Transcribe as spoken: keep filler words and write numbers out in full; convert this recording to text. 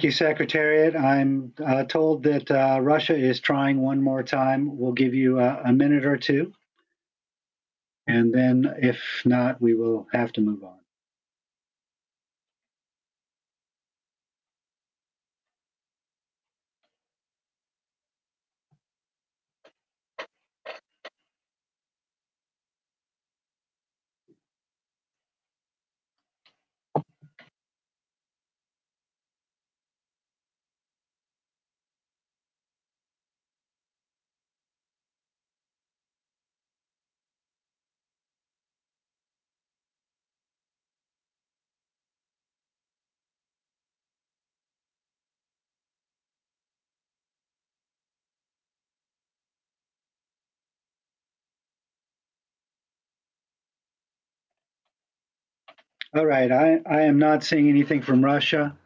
Thank you, Secretariat. I'm uh, told that uh, Russia is trying one more time. We'll give you a, a minute or two, and then if not, we will have to move on. All right, I, I am not seeing anything from Russia.